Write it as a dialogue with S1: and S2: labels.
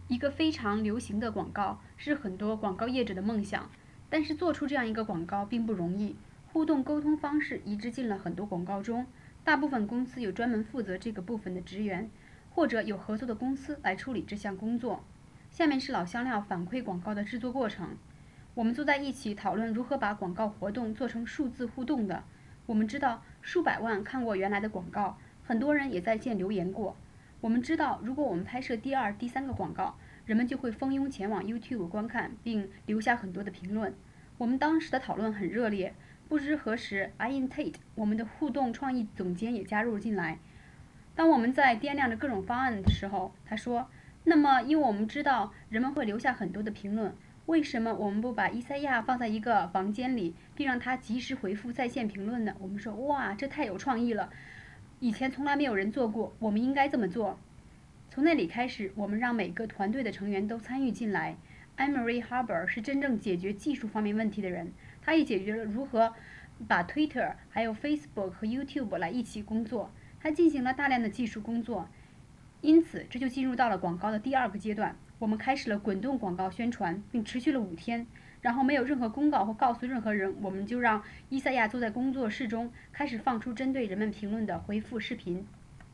S1: 一个非常流行的广告，是很多广告业者的梦想。但是做出这样一个广告并不容易，互动沟通方式移植进了很多广告中。大部分公司有专门负责这个部分的职员，或者有合作的公司来处理这项工作。下面是老香料反馈广告的制作过程。我们坐在一起讨论如何把广告活动做成数字互动的。我们知道数百万看过原来的广告，很多人也在线留言过。我们知道，如果我们拍摄第二、第三个广告，人们就会蜂拥前往 YouTube 观看，并留下很多的评论。我们当时的讨论很热烈。不知何时，Ian Tate 我们的互动创意总监也加入进来。当我们在掂量着各种方案的时候，他说：“那么，因为我们知道人们会留下很多的评论，为什么我们不把伊赛亚放在一个房间里，并让他及时回复在线评论呢？”我们说：“哇，这太有创意了！以前从来没有人做过，我们应该这么做。”从那里开始，我们让每个团队的成员都参与进来。Emery Harbour 是真正解决技术方面问题的人，他也解决了如何把 Twitter 还有 Facebook 和 YouTube 来一起工作。他进行了大量的技术工作，因此这就进入到了广告的第二个阶段。我们开始了滚动广告宣传，并持续了5天。然后没有任何公告或告诉任何人，我们就让伊赛亚坐在工作室中，开始放出针对人们评论的回复视频。